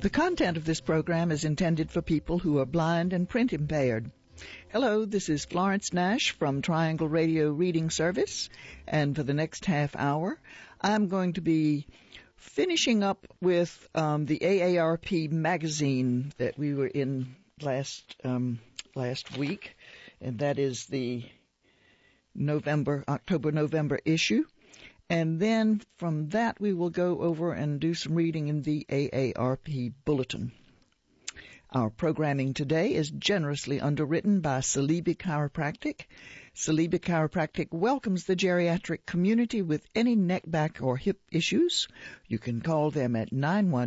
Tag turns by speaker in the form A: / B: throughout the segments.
A: The content of this program is intended for people who are blind and print impaired. Hello, this is Florence Nash from Triangle Radio Reading Service, and for the next half hour, I'm going to be finishing up with the AARP magazine that we were in last week, and that is the October-November issue. And then from that, we will go over and do some reading in the AARP Bulletin. Our programming today is generously underwritten by Salibi Chiropractic. Salibi Chiropractic welcomes the geriatric community with any neck, back, or hip issues. You can call them at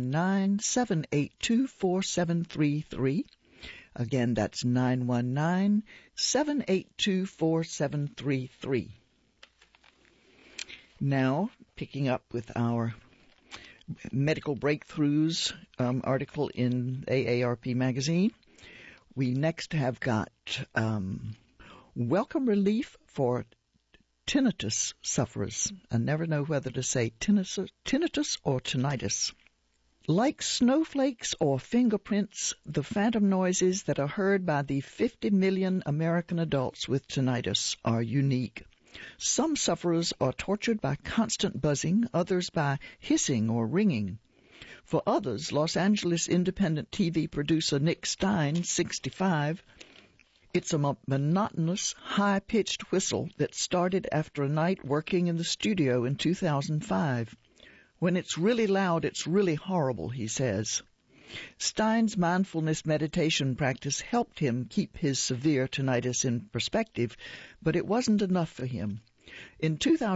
A: 919-782-4733. Again, that's 919-782-4733. Now, picking up with our medical breakthroughs article in AARP magazine, we next have got welcome relief for tinnitus sufferers. I never know whether to say tinnitus or tinnitus. Like snowflakes or fingerprints, the phantom noises that are heard by the 50 million American adults with tinnitus are unique. Some sufferers are tortured by constant buzzing, others by hissing or ringing. For others, Los Angeles independent TV producer Nick Stein, 65, it's a monotonous, high-pitched whistle that started after a night working in the studio in 2005. When it's really loud, it's really horrible, he says. Stein's mindfulness meditation practice helped him keep his severe tinnitus in perspective, but it wasn't enough for him. In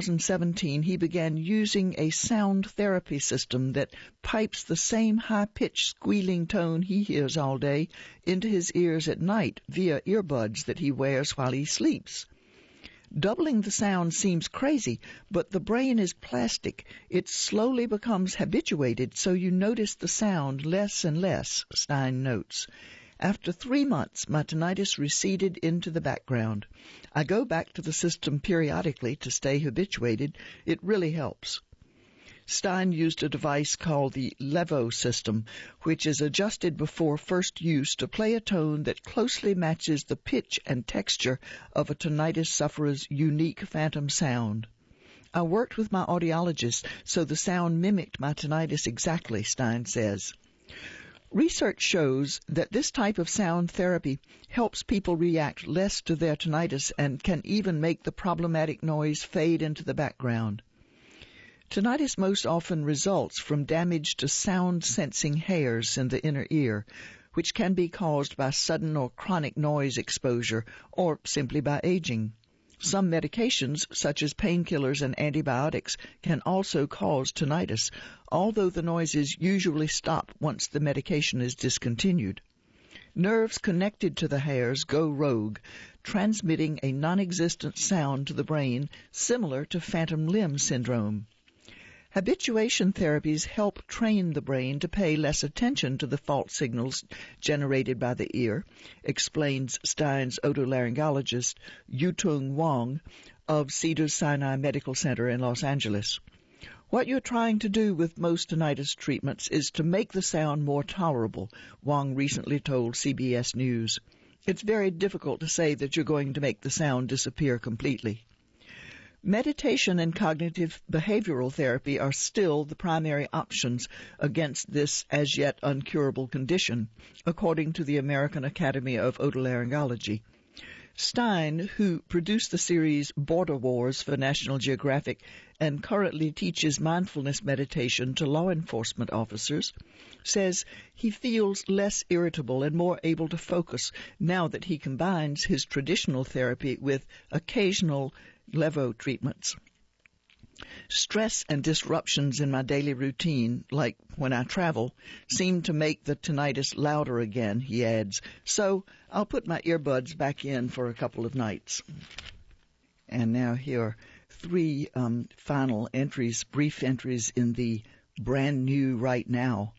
A: 2017, he began using a sound therapy system that pipes the same high-pitched squealing tone he hears all day into his ears at night via earbuds that he wears while he sleeps. Doubling the sound seems crazy, but the brain is plastic. It slowly becomes habituated, so you notice the sound less and less, Stein notes. After 3 months, my tinnitus receded into the background. I go back to the system periodically to stay habituated. It really helps. Stein used a device called the Levo system, which is adjusted before first use to play a tone that closely matches the pitch and texture of a tinnitus sufferer's unique phantom sound. I worked with my audiologist, so the sound mimicked my tinnitus exactly, Stein says. Research shows that this type of sound therapy helps people react less to their tinnitus and can even make the problematic noise fade into the background. Tinnitus most often results from damage to sound-sensing hairs in the inner ear, which can be caused by sudden or chronic noise exposure or simply by aging. Some medications, such as painkillers and antibiotics, can also cause tinnitus, although the noises usually stop once the medication is discontinued. Nerves connected to the hairs go rogue, transmitting a non-existent sound to the brain similar to phantom limb syndrome. Habituation therapies help train the brain to pay less attention to the fault signals generated by the ear, explains Stein's otolaryngologist Yutung Wang of Cedars-Sinai Medical Center in Los Angeles. What you're trying to do with most tinnitus treatments is to make the sound more tolerable, Wang recently told CBS News. It's very difficult to say that you're going to make the sound disappear completely. Meditation and cognitive behavioral therapy are still the primary options against this as yet uncurable condition, according to the American Academy of Otolaryngology. Stein, who produced the series Border Wars for National Geographic and currently teaches mindfulness meditation to law enforcement officers, says he feels less irritable and more able to focus now that he combines his traditional therapy with occasional Levo treatments. Stress and disruptions in my daily routine, like when I travel, seem to make the tinnitus louder again, he adds. So I'll put my earbuds back in for a couple of nights. And now here are 3 final entries, brief entries in the brand new right now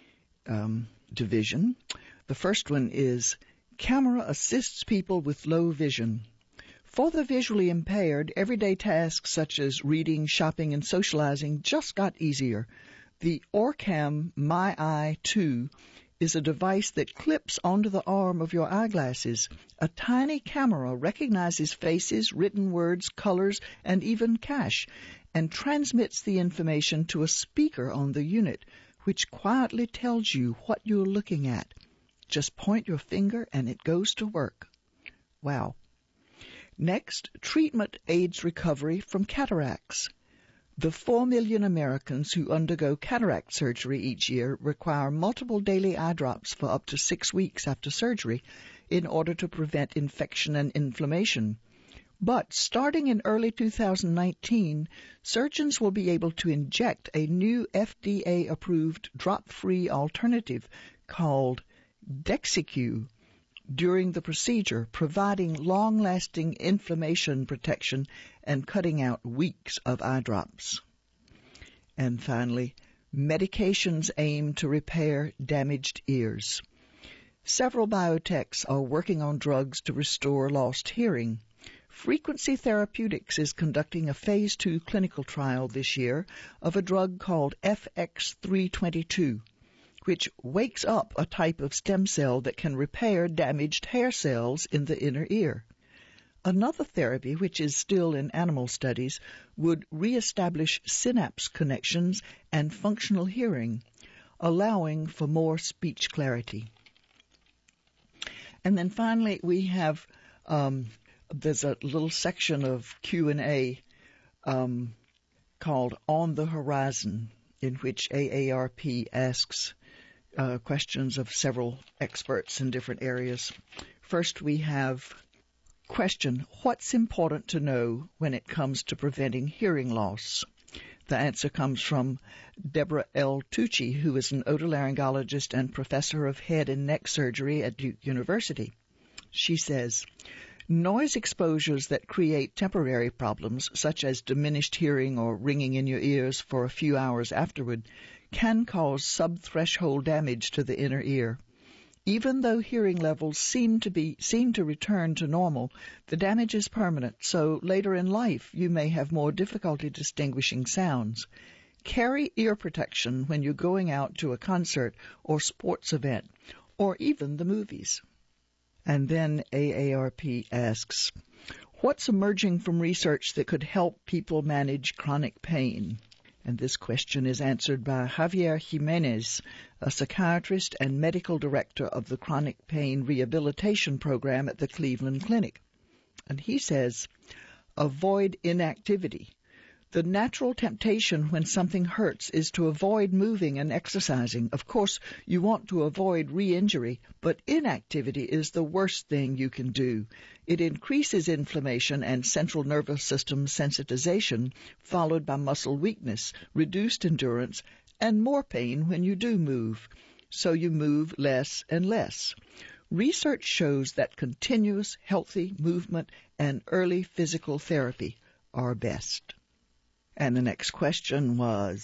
A: division. The first one is, camera assists people with low vision. For the visually impaired, everyday tasks such as reading, shopping, and socializing just got easier. The Orcam MyEye 2 is a device that clips onto the arm of your eyeglasses. A tiny camera recognizes faces, written words, colors, and even cash, and transmits the information to a speaker on the unit, which quietly tells you what you're looking at. Just point your finger and it goes to work. Wow. Next, treatment aids recovery from cataracts. The 4 million Americans who undergo cataract surgery each year require multiple daily eye drops for up to 6 weeks after surgery in order to prevent infection and inflammation. But starting in early 2019, surgeons will be able to inject a new FDA-approved drop-free alternative called Dexycu during the procedure, providing long-lasting inflammation protection and cutting out weeks of eye drops. And finally, medications aim to repair damaged ears. Several biotechs are working on drugs to restore lost hearing. Frequency Therapeutics is conducting a Phase 2 clinical trial this year of a drug called FX322, which wakes up a type of stem cell that can repair damaged hair cells in the inner ear. Another therapy, which is still in animal studies, would reestablish synapse connections and functional hearing, allowing for more speech clarity. And then finally, we have there's a little section of Q&A called On the Horizon, in which AARP asks questions of several experts in different areas. First, we have question, what's important to know when it comes to preventing hearing loss? The answer comes from Deborah L. Tucci, who is an otolaryngologist and professor of head and neck surgery at Duke University. She says, noise exposures that create temporary problems, such as diminished hearing or ringing in your ears for a few hours afterward, can cause subthreshold damage to the inner ear. Even though hearing levels seem to return to normal, the damage is permanent, so later in life you may have more difficulty distinguishing sounds. Carry ear protection when you're going out to a concert or sports event, or even the movies. And then AARP asks, what's emerging from research that could help people manage chronic pain? And this question is answered by Javier Jimenez, a psychiatrist and medical director of the Chronic Pain Rehabilitation Program at the Cleveland Clinic. And he says, avoid inactivity. The natural temptation when something hurts is to avoid moving and exercising. Of course, you want to avoid re-injury, but inactivity is the worst thing you can do. It increases inflammation and central nervous system sensitization, followed by muscle weakness, reduced endurance, and more pain when you do move. So you move less and less. Research shows that continuous, healthy movement and early physical therapy are best. And the next question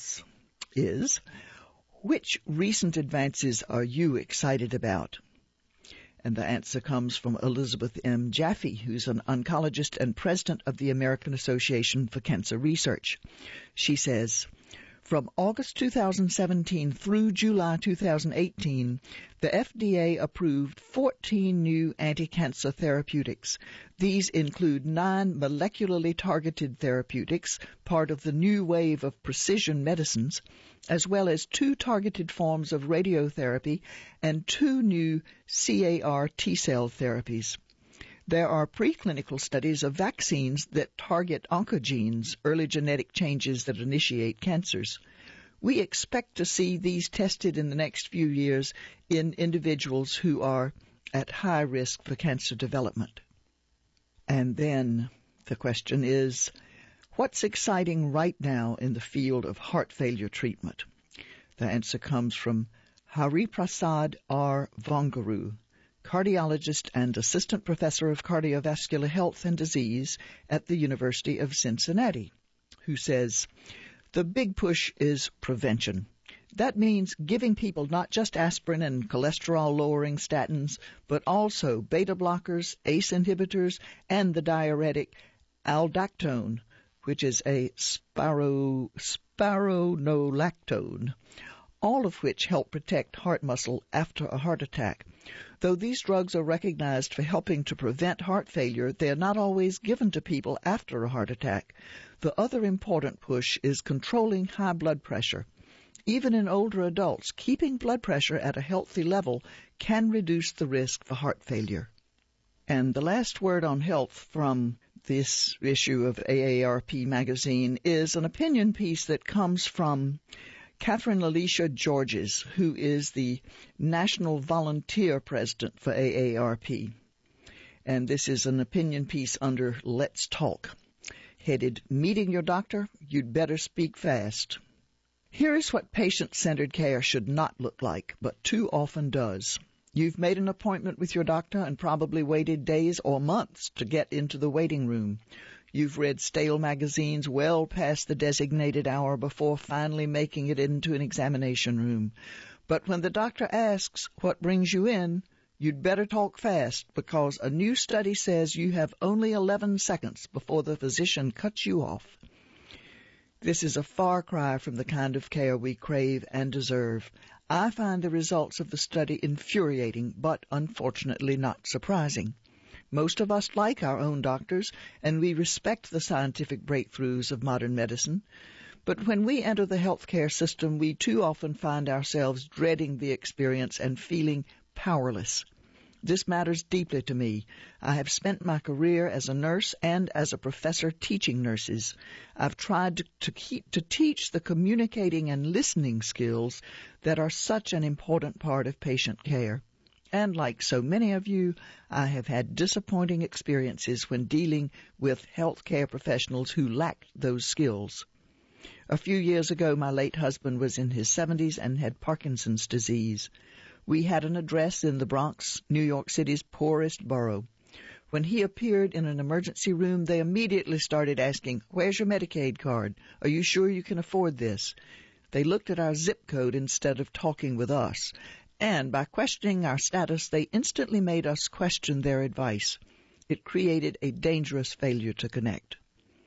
A: is, which recent advances are you excited about? And the answer comes from Elizabeth M. Jaffe, who's an oncologist and president of the American Association for Cancer Research. She says, from August 2017 through July 2018, the FDA approved 14 new anti-cancer therapeutics. These include 9 molecularly targeted therapeutics, part of the new wave of precision medicines, as well as 2 targeted forms of radiotherapy and 2 new CAR T-cell therapies. There are preclinical studies of vaccines that target oncogenes, early genetic changes that initiate cancers. We expect to see these tested in the next few years in individuals who are at high risk for cancer development. And then the question is, what's exciting right now in the field of heart failure treatment? The answer comes from Hariprasad R. Vonguru, cardiologist and assistant professor of cardiovascular health and disease at the University of Cincinnati, who says, the big push is prevention. That means giving people not just aspirin and cholesterol-lowering statins, but also beta blockers, ACE inhibitors, and the diuretic aldactone, which is a spironolactone, all of which help protect heart muscle after a heart attack. Though these drugs are recognized for helping to prevent heart failure, they are not always given to people after a heart attack. The other important push is controlling high blood pressure. Even in older adults, keeping blood pressure at a healthy level can reduce the risk for heart failure. And the last word on health from this issue of AARP magazine is an opinion piece that comes from Catherine Alicia Georges, who is the National Volunteer President for AARP. And this is an opinion piece under Let's Talk, headed, Meeting Your Doctor? You'd Better Speak Fast. Here is what patient-centered care should not look like, but too often does. You've made an appointment with your doctor and probably waited days or months to get into the waiting room. You've read stale magazines well past the designated hour before finally making it into an examination room. But when the doctor asks what brings you in, you'd better talk fast, because a new study says you have only 11 seconds before the physician cuts you off. This is a far cry from the kind of care we crave and deserve. I find the results of the study infuriating, but unfortunately not surprising. Most of us like our own doctors, and we respect the scientific breakthroughs of modern medicine. But when we enter the healthcare system, we too often find ourselves dreading the experience and feeling powerless. This matters deeply to me. I have spent my career as a nurse and as a professor teaching nurses. I've tried to teach the communicating and listening skills that are such an important part of patient care. And like so many of you, I have had disappointing experiences when dealing with healthcare professionals who lacked those skills. A few years ago, my late husband was in his 70s and had Parkinson's disease. We had an address in the Bronx, New York City's poorest borough. When he appeared in an emergency room, they immediately started asking, "Where's your Medicaid card? Are you sure you can afford this?" They looked at our zip code instead of talking with us. And by questioning our status, they instantly made us question their advice. It created a dangerous failure to connect.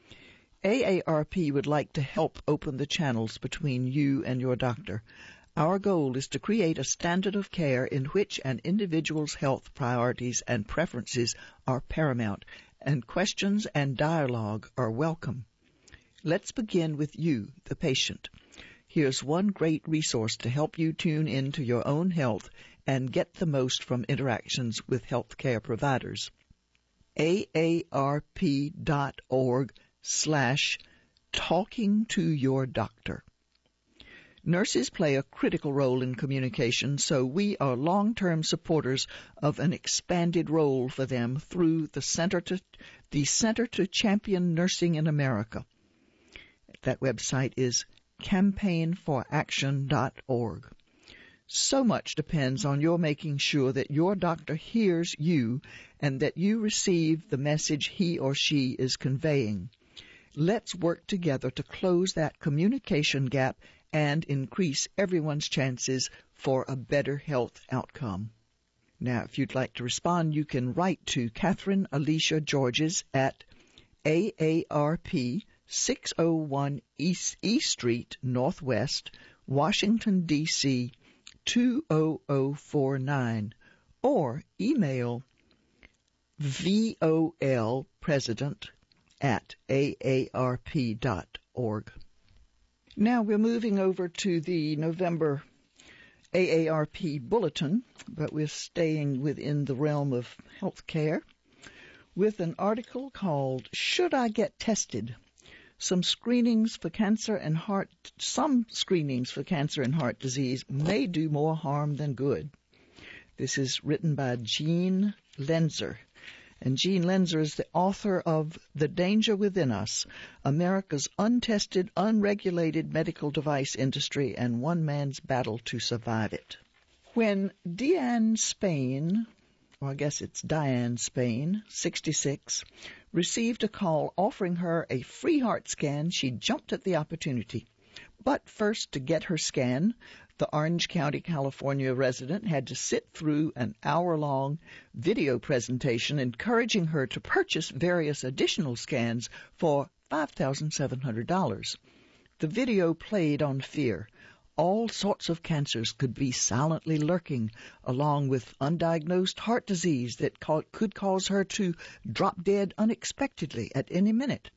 A: AARP would like to help open the channels between you and your doctor. Our goal is to create a standard of care in which an individual's health priorities and preferences are paramount, and questions and dialogue are welcome. Let's begin with you, the patient. Here's one great resource to help you tune into your own health and get the most from interactions with healthcare providers. aarp.org/talkingtoyourdoctor. Nurses play a critical role in communication, so we are long-term supporters of an expanded role for them through the Center to Champion Nursing in America. That website is campaignforaction.org. So much depends on your making sure that your doctor hears you and that you receive the message he or she is conveying. Let's work together to close that communication gap and increase everyone's chances for a better health outcome. Now, if you'd like to respond, you can write to Catherine Alicia Georges at AARP 601 East Street, Northwest, Washington, D.C. 20049, or email volpresident@aarp.org. Now we're moving over to the November AARP Bulletin, but we're staying within the realm of health care with an article called Should I Get Tested? Some screenings for cancer and heart disease may do more harm than good. This is written by Jean Lenzer. And Jean Lenzer is the author of The Danger Within Us, America's Untested, Unregulated Medical Device Industry and One Man's Battle to Survive It. When Diane Spain, 66, received a call offering her a free heart scan, she jumped at the opportunity. But first, to get her scan, the Orange County, California resident had to sit through an hour-long video presentation encouraging her to purchase various additional scans for $5,700. The video played on fear. All sorts of cancers could be silently lurking, along with undiagnosed heart disease that could cause her to drop dead unexpectedly at any minute.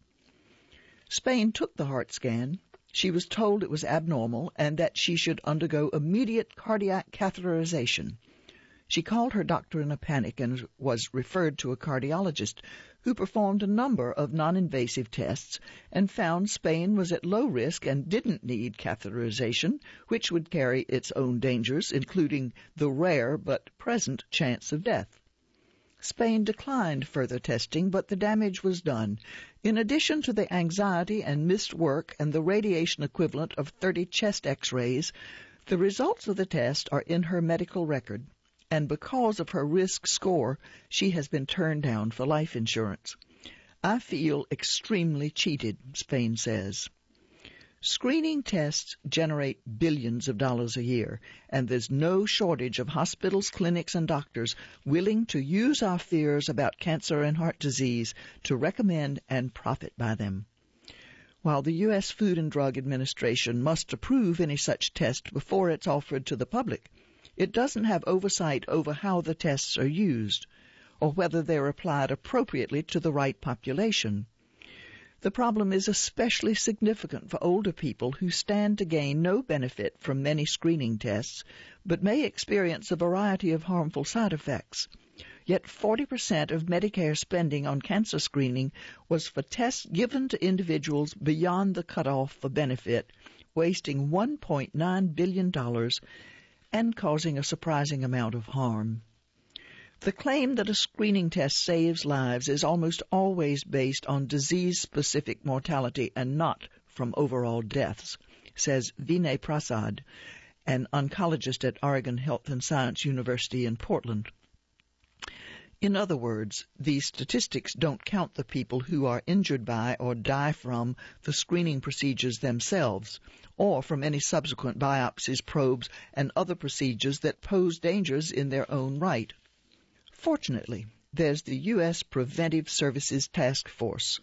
A: Spain took the heart scan. She was told it was abnormal and that she should undergo immediate cardiac catheterization. She called her doctor in a panic and was referred to a cardiologist who performed a number of non-invasive tests and found Spain was at low risk and didn't need catheterization, which would carry its own dangers, including the rare but present chance of death. Spain declined further testing, but the damage was done. In addition to the anxiety and missed work and the radiation equivalent of 30 chest x-rays, the results of the test are in her medical record, and because of her risk score, she has been turned down for life insurance. I feel extremely cheated, Spain says. Screening tests generate billions of dollars a year, and there's no shortage of hospitals, clinics, and doctors willing to use our fears about cancer and heart disease to recommend and profit by them. While the U.S. Food and Drug Administration must approve any such test before it's offered to the public, it doesn't have oversight over how the tests are used, or whether they're applied appropriately to the right population. The problem is especially significant for older people who stand to gain no benefit from many screening tests, but may experience a variety of harmful side effects. Yet 40% of Medicare spending on cancer screening was for tests given to individuals beyond the cutoff for benefit, wasting $1.9 billion and causing a surprising amount of harm. The claim that a screening test saves lives is almost always based on disease-specific mortality and not from overall deaths, says Vinay Prasad, an oncologist at Oregon Health and Science University in Portland. In other words, these statistics don't count the people who are injured by or die from the screening procedures themselves, or from any subsequent biopsies, probes, and other procedures that pose dangers in their own right. Fortunately, there's the U.S. Preventive Services Task Force,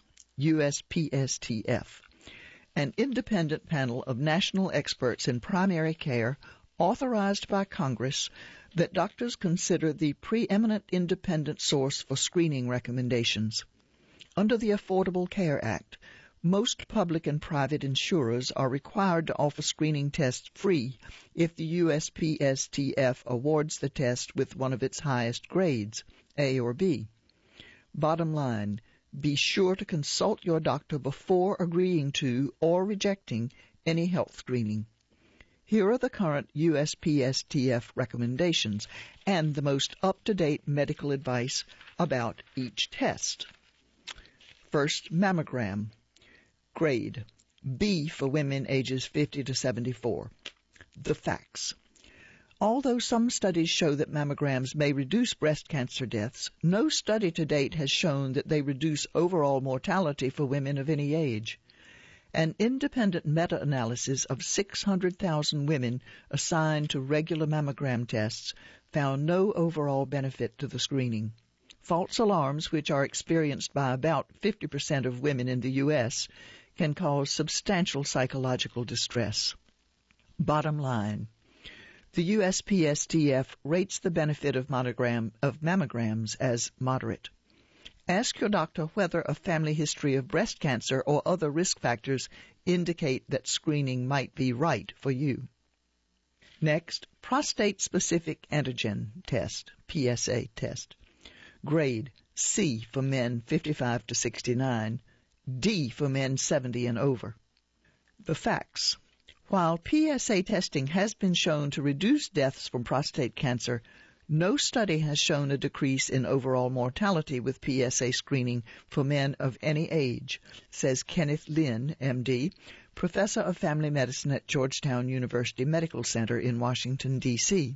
A: USPSTF, an independent panel of national experts in primary care authorized by Congress that doctors consider the preeminent independent source for screening recommendations. Under the Affordable Care Act, most public and private insurers are required to offer screening tests free if the USPSTF awards the test with one of its highest grades, A or B. Bottom line, be sure to consult your doctor before agreeing to or rejecting any health screening. Here are the current USPSTF recommendations and the most up-to-date medical advice about each test. First, mammogram. Grade B for women ages 50 to 74. The facts. Although some studies show that mammograms may reduce breast cancer deaths, no study to date has shown that they reduce overall mortality for women of any age. An independent meta-analysis of 600,000 women assigned to regular mammogram tests found no overall benefit to the screening. False alarms, which are experienced by about 50% of women in the U.S., can cause substantial psychological distress. Bottom line, the USPSTF rates the benefit of mammograms as moderate. Ask your doctor whether a family history of breast cancer or other risk factors indicate that screening might be right for you. Next, prostate-specific antigen test, PSA test. Grade C for men 55 to 69, D for men 70 and over. The facts. While PSA testing has been shown to reduce deaths from prostate cancer, no study has shown a decrease in overall mortality with PSA screening for men of any age, says Kenneth Lynn, MD, professor of family medicine at Georgetown University Medical Center in Washington, D.C.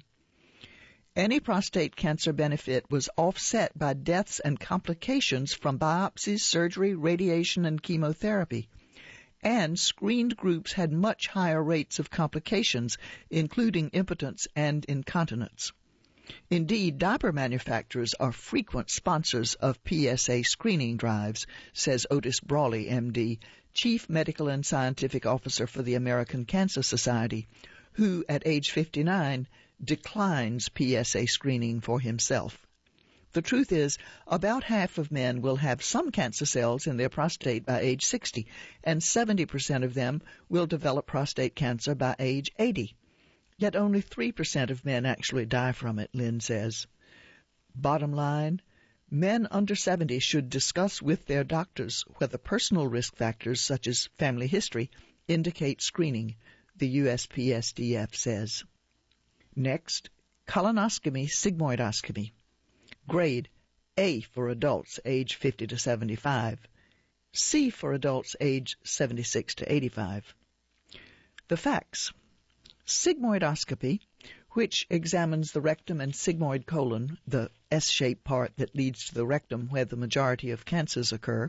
A: Any prostate cancer benefit was offset by deaths and complications from biopsies, surgery, radiation, and chemotherapy. And screened groups had much higher rates of complications, including impotence and incontinence. Indeed, diaper manufacturers are frequent sponsors of PSA screening drives, says Otis Brawley, MD, Chief Medical and Scientific Officer for the American Cancer Society, who, at age 59, declines PSA screening for himself. The truth is, about half of men will have some cancer cells in their prostate by age 60, and 70% of them will develop prostate cancer by age 80. Yet only 3% of men actually die from it, Lynn says. Bottom line, men under 70 should discuss with their doctors whether personal risk factors such as family history indicate screening, the USPSTF says. Next, colonoscopy sigmoidoscopy. Grade A for adults age 50 to 75, C for adults age 76 to 85. The facts. Sigmoidoscopy, which examines the rectum and sigmoid colon, the S-shaped part that leads to the rectum where the majority of cancers occur,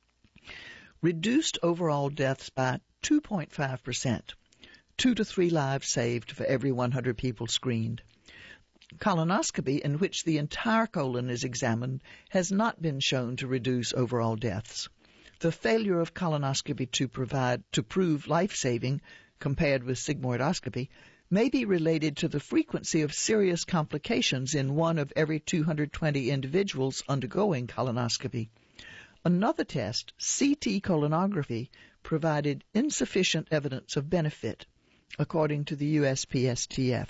A: reduced overall deaths by 2.5%, 2 to 3 lives saved for every 100 people screened. Colonoscopy, in which the entire colon is examined, has not been shown to reduce overall deaths. The failure of colonoscopy to prove life-saving compared with sigmoidoscopy may be related to the frequency of serious complications in 1 of every 220 individuals undergoing colonoscopy. Another test, CT colonography, provided insufficient evidence of benefit, according to the USPSTF.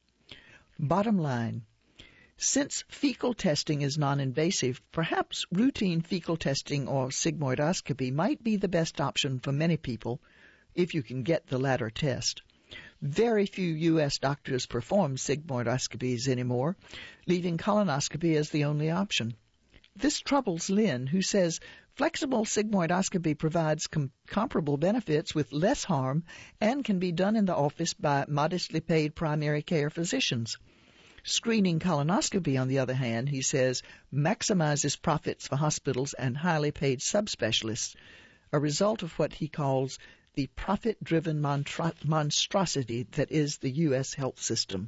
A: Bottom line, since fecal testing is non-invasive, perhaps routine fecal testing or sigmoidoscopy might be the best option for many people, if you can get the latter test. Very few U.S. doctors perform sigmoidoscopies anymore, leaving colonoscopy as the only option. This troubles Lynn, who says flexible sigmoidoscopy provides comparable benefits with less harm and can be done in the office by modestly paid primary care physicians. Screening colonoscopy, on the other hand, he says, maximizes profits for hospitals and highly paid subspecialists, a result of what he calls the profit-driven monstrosity that is the U.S. health system.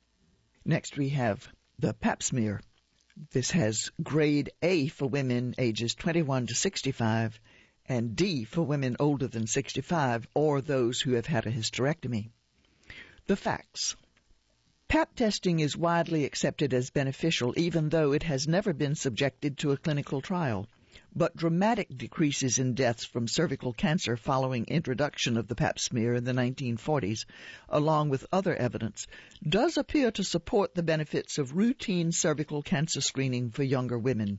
A: Next we have the Pap smear. This has grade A for women ages 21 to 65 and D for women older than 65 or those who have had a hysterectomy. The facts. Pap testing is widely accepted as beneficial even though it has never been subjected to a clinical trial. But dramatic decreases in deaths from cervical cancer following introduction of the Pap smear in the 1940s, along with other evidence, does appear to support the benefits of routine cervical cancer screening for younger women.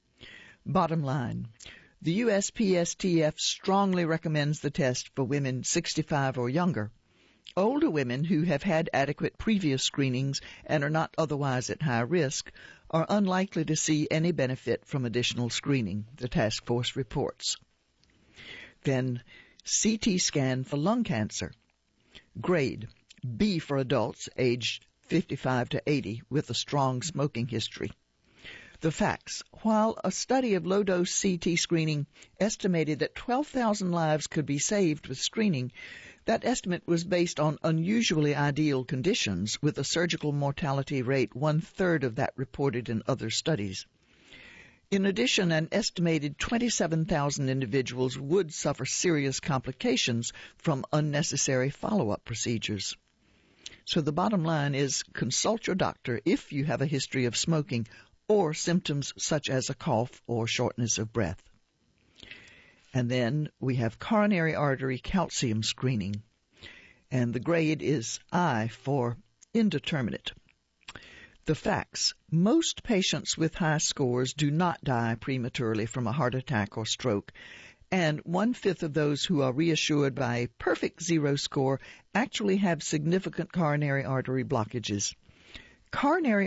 A: Bottom line, the USPSTF strongly recommends the test for women 65 or younger. Older women who have had adequate previous screenings and are not otherwise at high risk are unlikely to see any benefit from additional screening, the task force reports. Then, CT scan for lung cancer. Grade B for adults aged 55 to 80 with a strong smoking history. The facts. While a study of low-dose CT screening estimated that 12,000 lives could be saved with screening, that estimate was based on unusually ideal conditions, with a surgical mortality rate 1/3 of that reported in other studies. In addition, an estimated 27,000 individuals would suffer serious complications from unnecessary follow-up procedures. So the bottom line is consult your doctor if you have a history of smoking or symptoms such as a cough or shortness of breath. And then we have coronary artery calcium screening, and the grade is I for indeterminate. The facts. Most patients with high scores do not die prematurely from a heart attack or stroke, and 1/5 of those who are reassured by a perfect 0 score actually have significant coronary artery blockages. Coronary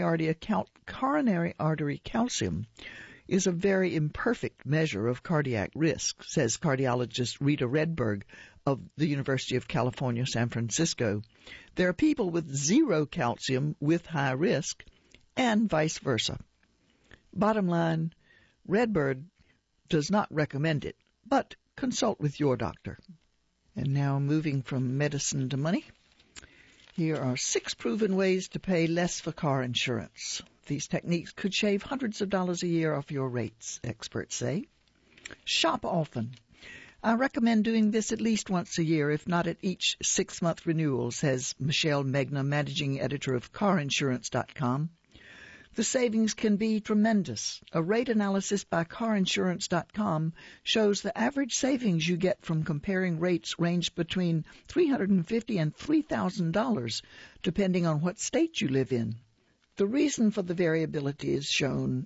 A: artery calcium is a very imperfect measure of cardiac risk, says cardiologist Rita Redberg of the University of California, San Francisco. There are people with 0 calcium with high risk, and vice versa. Bottom line, Redberg does not recommend it, but consult with your doctor. And now moving from medicine to money. Here are 6 proven ways to pay less for car insurance. These techniques could shave hundreds of dollars a year off your rates, experts say. Shop often. I recommend doing this at least once a year, if not at each 6-month renewal, says Michelle Megna, managing editor of CarInsurance.com. The savings can be tremendous. A rate analysis by CarInsurance.com shows the average savings you get from comparing rates range between $350 and $3,000, depending on what state you live in. The reason for the variability is shown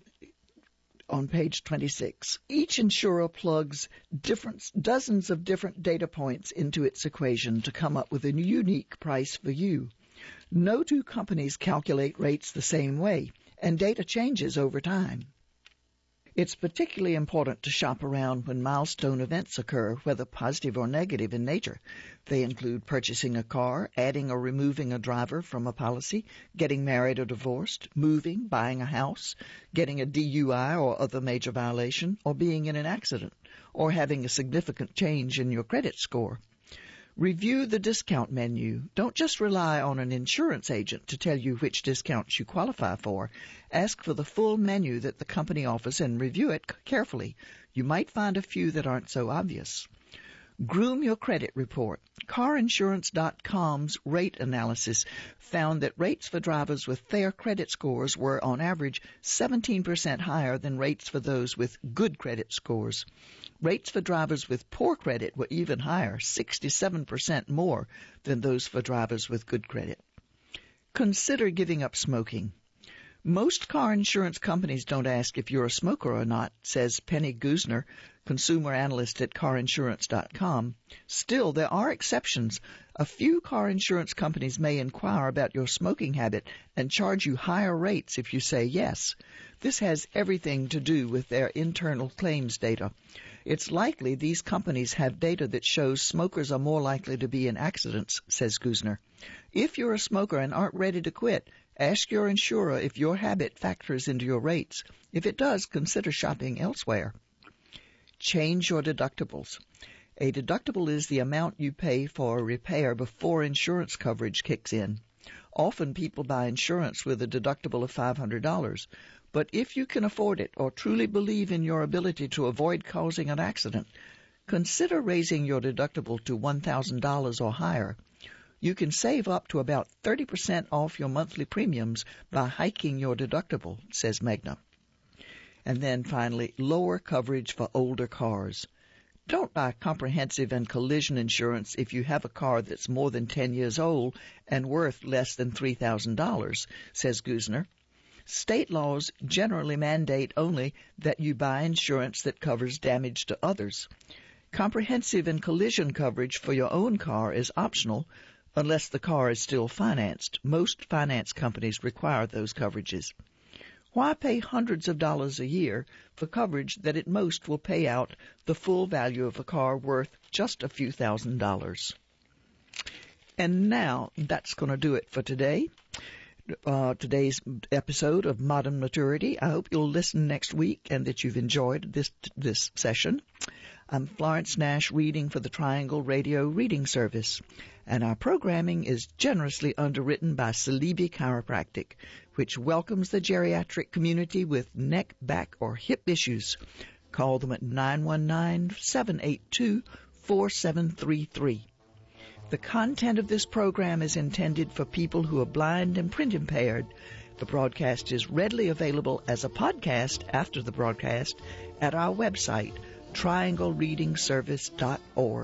A: on page 26. Each insurer plugs dozens of different data points into its equation to come up with a unique price for you. No two companies calculate rates the same way, and data changes over time. It's particularly important to shop around when milestone events occur, whether positive or negative in nature. They include purchasing a car, adding or removing a driver from a policy, getting married or divorced, moving, buying a house, getting a DUI or other major violation, or being in an accident, or having a significant change in your credit score. Review the discount menu. Don't just rely on an insurance agent to tell you which discounts you qualify for. Ask for the full menu that the company offers and review it carefully. You might find a few that aren't so obvious. Groom your credit report. CarInsurance.com's rate analysis found that rates for drivers with fair credit scores were, on average, 17% higher than rates for those with good credit scores. Rates for drivers with poor credit were even higher, 67% more than those for drivers with good credit. Consider giving up smoking. Most car insurance companies don't ask if you're a smoker or not, says Penny Guzner, consumer analyst at CarInsurance.com. Still, there are exceptions. A few car insurance companies may inquire about your smoking habit and charge you higher rates if you say yes. This has everything to do with their internal claims data. It's likely these companies have data that shows smokers are more likely to be in accidents, says Guzner. If you're a smoker and aren't ready to quit, ask your insurer if your habit factors into your rates. If it does, consider shopping elsewhere. Change your deductibles. A deductible is the amount you pay for a repair before insurance coverage kicks in. Often people buy insurance with a deductible of $500, but if you can afford it or truly believe in your ability to avoid causing an accident, consider raising your deductible to $1,000 or higher. You can save up to about 30% off your monthly premiums by hiking your deductible, says Megna. And then finally, lower coverage for older cars. Don't buy comprehensive and collision insurance if you have a car that's more than 10 years old and worth less than $3,000, says Guzner. State laws generally mandate only that you buy insurance that covers damage to others. Comprehensive and collision coverage for your own car is optional unless the car is still financed. Most finance companies require those coverages. Why pay hundreds of dollars a year for coverage that at most will pay out the full value of a car worth just a few $1,000s? And now that's going to do it for today. Today's episode of Modern Maturity. I hope you'll listen next week and that you've enjoyed this session. I'm Florence Nash, reading for the Triangle Radio Reading Service, and our programming is generously underwritten by Celebi Chiropractic, which welcomes the geriatric community with neck, back, or hip issues. Call them at 919-782-4733. The content of this program is intended for people who are blind and print impaired. The broadcast is readily available as a podcast after the broadcast at our website, trianglereadingservice.org.